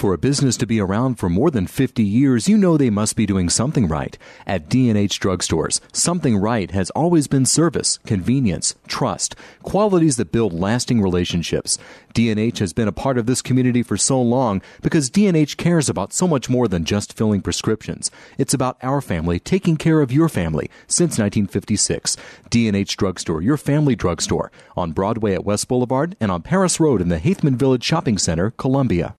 For a business to be around for more than 50 years, you know they must be doing something right. At D&H Drugstores, something right has always been service, convenience, trust, qualities that build lasting relationships. D&H has been a part of this community for so long because D&H cares about so much more than just filling prescriptions. It's about our family taking care of your family since 1956. D&H Drugstore, your family drugstore, on Broadway at West Boulevard and on Paris Road in the Haithman Village Shopping Center, Columbia.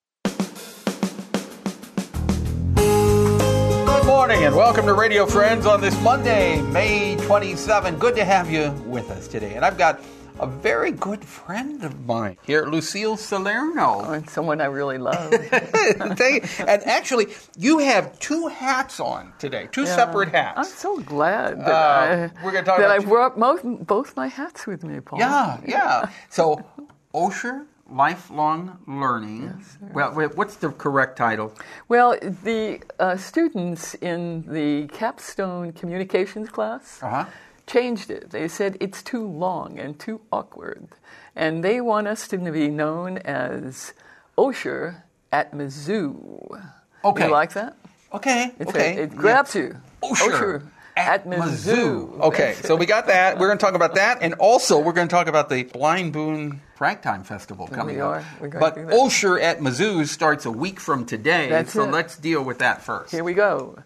Good morning and welcome to Radio Friends on this Monday, May 27. Good to have you with us today. And I've got a very good friend of mine here, Lucille Salerno. Oh, and someone I really love. And actually, you have two hats on today, two separate hats. I'm so glad that we're going to talk about I brought both my hats with me, Paul. Yeah. So, Osher Lifelong Learning. Yes, well, what's the correct title? Well, the students in the capstone communications class changed it. They said it's too long and too awkward. And they want us to be known as Osher at Mizzou. Okay. You like that? Okay. It grabs you. Osher at Mizzou. Okay, so we got that. We're going to talk about that. And also, we're going to talk about the Blind Boon Ragtime Festival coming up. We're going but to do that. Osher at Mizzou starts a week from today. That's it. Let's deal with that first. Here we go.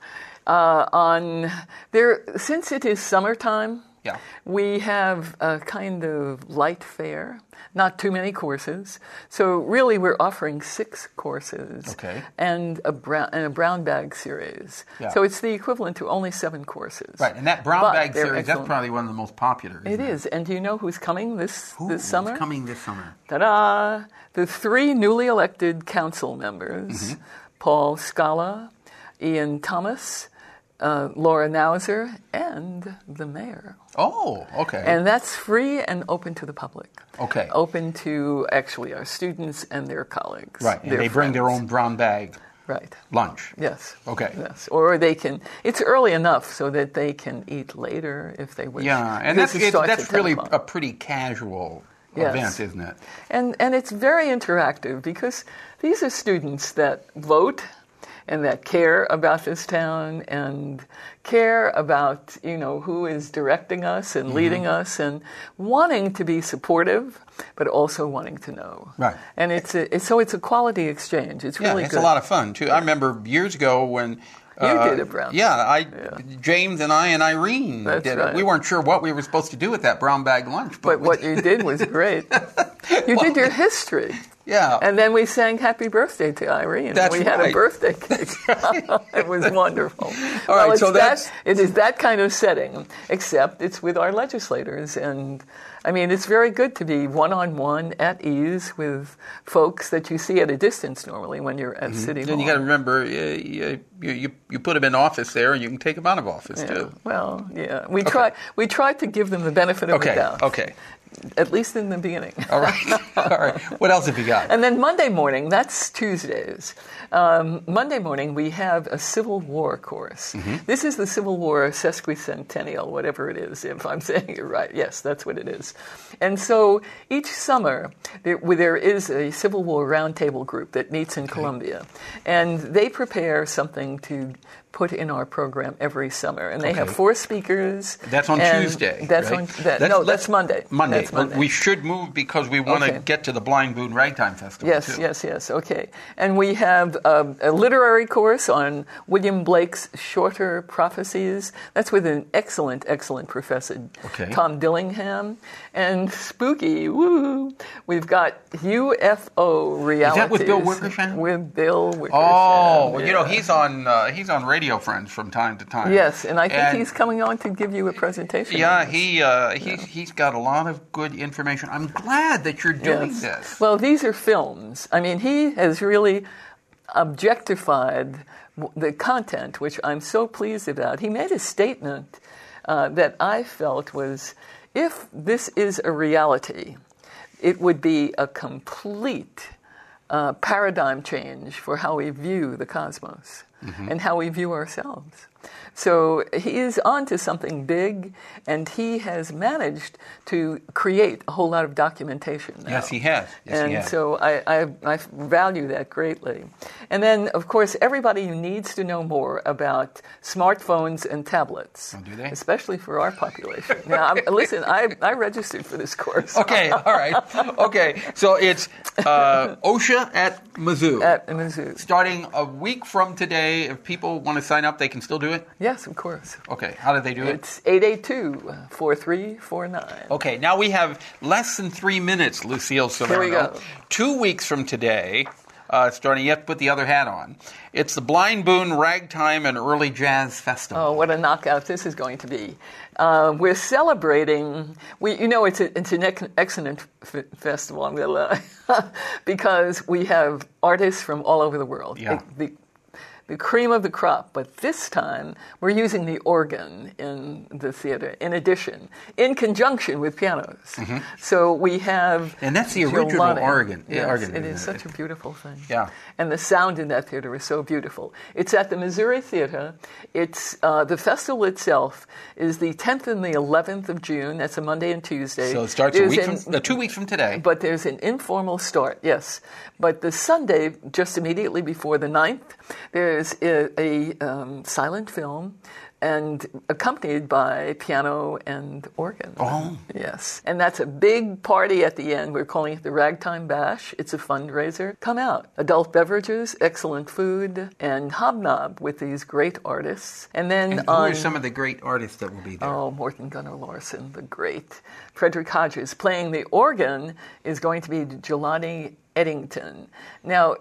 Since it is summertime, we have a kind of light fare, not too many courses. So really, we're offering 6 courses and a brown bag series. Yeah. So it's the equivalent to only 7 courses. Right, and that brown bag series, that's probably one of the most popular. It is. And do you know who's coming this summer? Who's coming this summer? Ta-da! The 3 newly elected council members, Paul Scala, Ian Thomas, Laura Nauser, and the mayor. Oh, okay. And that's free and open to the public. Okay. Open to, actually, our students and their colleagues. Right, and they bring their own brown bag. Right. Lunch. Yes. Okay. Yes. Or they can, it's early enough so that they can eat later if they wish. Yeah, and that's really a pretty casual event, isn't it? And it's very interactive because these are students that vote and that care about this town and care about, who is directing us and leading us and wanting to be supportive, but also wanting to know. Right. And it's a quality exchange. It's really it's good. a lot of fun, too. I remember years ago when... You did it, Brown. James and I and Irene did it. We weren't sure what we were supposed to do with that brown bag lunch. But what you did was great. You did your history. Yeah. And then we sang happy birthday to Irene. That's we had a birthday cake. It was wonderful. It is that kind of setting, except it's with our legislators. And, it's very good to be one-on-one at ease with folks that you see at a distance normally when you're at City Hall. And you got to remember, you put them in office there, and you can take them out of office, too. Well, yeah. We tried to give them the benefit of the doubt. Okay. At least in the beginning. All right. What else have you got? And then Monday morning, that's Tuesdays. Monday morning, we have a Civil War course. This is the Civil War sesquicentennial, whatever it is, if I'm saying it right. Yes, that's what it is. And so each summer, there is a Civil War roundtable group that meets in Columbia. And they prepare something to put in our program every summer. And they have 4 speakers. That's on Tuesday, That's right? That's Monday. Monday. That's Monday. We should move because we want to get to the Blind Boon Ragtime Festival, too. Yes. Okay. And we have a literary course on William Blake's shorter prophecies. That's with an excellent professor, Tom Dillingham. And spooky, we've got UFO realities. Is that with Bill Wickersham? With Bill Wickersham. Oh, he's on Radio Friends from time to time. Yes, and I think he's coming on to give you a presentation. Yeah, he's got a lot of good information. I'm glad that you're doing this. Well, these are films. He has really objectified the content, which I'm so pleased about. He made a statement that I felt was, if this is a reality, it would be a complete paradigm change for how we view the cosmos. and how we view ourselves. So he is on to something big, and he has managed to create a whole lot of documentation now. Yes, he has. And so I value that greatly. And then, of course, everybody needs to know more about smartphones and tablets. Oh, do they? Especially for our population. Now, listen, I registered for this course. Okay, all right. Okay, so it's OSHA at Mizzou. At Mizzou. Starting a week from today, if people want to sign up, they can still do it? Yes, of course. Okay, how do they do it? It's 882-4349. Okay, now we have less than 3 minutes, Lucille Salerno. Here we go. 2 weeks from today, starting, you have to put the other hat on. It's the Blind Boon Ragtime and Early Jazz Festival. Oh, what a knockout this is going to be. We're celebrating, it's an excellent festival, I'm going to lie, because we have artists from all over the world. Yeah. The cream of the crop, but this time we're using the organ in the theater, in addition, in conjunction with pianos. Mm-hmm. So we have... And that's the original organ. Yes, organ, it is such a beautiful thing. Yeah. And the sound in that theater is so beautiful. It's at the Missouri Theater. It's the festival itself is the 10th and the 11th of June. That's a Monday and Tuesday. So it starts 2 weeks from today. But there's an informal start, yes. But the Sunday, just immediately before the 9th, there's a silent film and accompanied by piano and organ. Oh. Yes. And that's a big party at the end. We're calling it the Ragtime Bash. It's a fundraiser. Come out. Adult beverages, excellent food, and hobnob with these great artists. And then who are some of the great artists that will be there? Oh, Morton Gunnar Larson, the great. Frederick Hodges. Playing the organ is going to be Jelani Eddington. Now,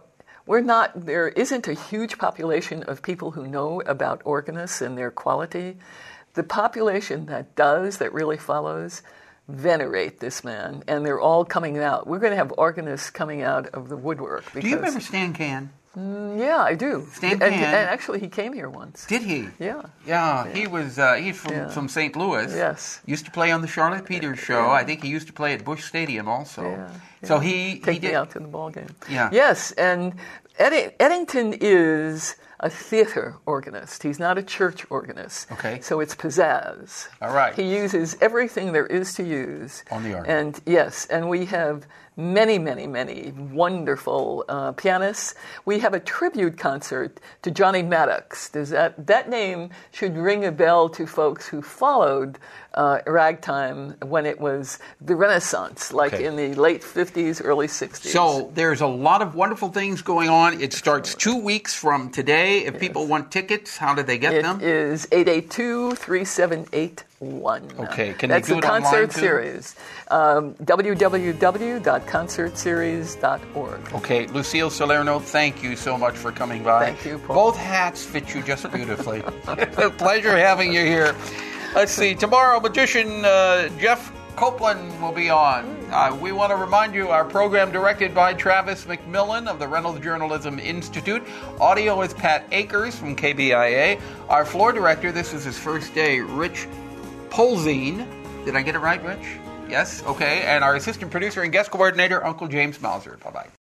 there isn't a huge population of people who know about organists and their quality. The population that really follows, venerate this man, and they're all coming out. We're going to have organists coming out of the woodwork. Do you remember Stan Can? Yeah, I do. Stan Can. And actually, he came here once. Did he? Yeah. Yeah, he's from St. Louis. Yes. Used to play on the Charlotte Peters show. Yeah. I think he used to play at Busch Stadium also. Yeah. So he Take did me out to the ball game. Yeah. Yes, and Eddington is a theater organist. He's not a church organist. Okay. So it's pizzazz. All right. He uses everything there is to use. On the organ. And yes, and we have many, many, many wonderful pianists. We have a tribute concert to Johnny Maddox. That name should ring a bell to folks who followed ragtime when it was the Renaissance, in the late 50s, early 60s. So there's a lot of wonderful things going on. It starts 2 weeks from today. If people want tickets, how do they get them? It is 882-3781. Okay, can That's they do it online, concert too? series. www.concertseries.org. Okay, Lucille Salerno, thank you so much for coming by. Thank you, Paul. Both hats fit you just beautifully. It's a pleasure having you here. Let's see, tomorrow, magician Jeff Copeland will be on. We want to remind you, our program directed by Travis McMillan of the Reynolds Journalism Institute. Audio is Pat Akers from KBIA. Our floor director, this is his first day, Rich Polzine. Did I get it right, Rich? Yes? Okay. And our assistant producer and guest coordinator, Uncle James Mauser. Bye-bye.